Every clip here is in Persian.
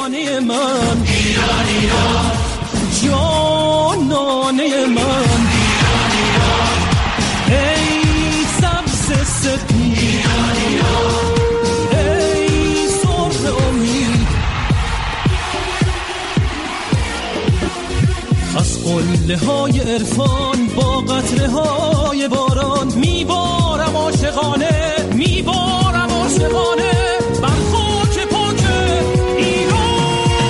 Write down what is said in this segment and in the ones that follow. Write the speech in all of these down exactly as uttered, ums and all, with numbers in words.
خانه من، ایران ایران جانانه من، ایران ایران ای سبز سپید، ایران ایران ای سرخ امید. از قله های عرفان با قطره های باران میبارم عاشقانه، میبارم عاشقانه بر خاک پاک ایران.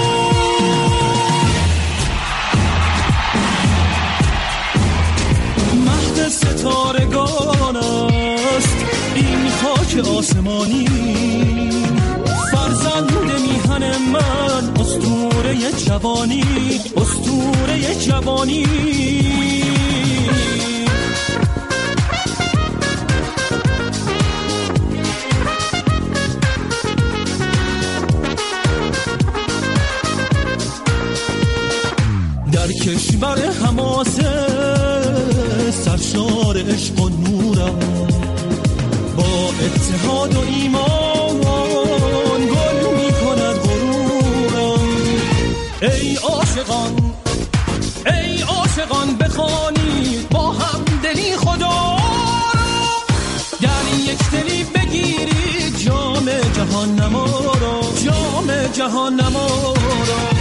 مهد ستارگان است این خاک آسمانی، فرزند میهن من اسطوره جوانی، اسطوره جوانی. در کشور حماسه سرشار عشق و نورم، با اتحاد و ایمان گل می کند غرورم. ای عاشقان ای عاشقان بخوانید با هم دلی خدا را، در یک دلی بگیرید جام جهان نما را، جام جهان نما را.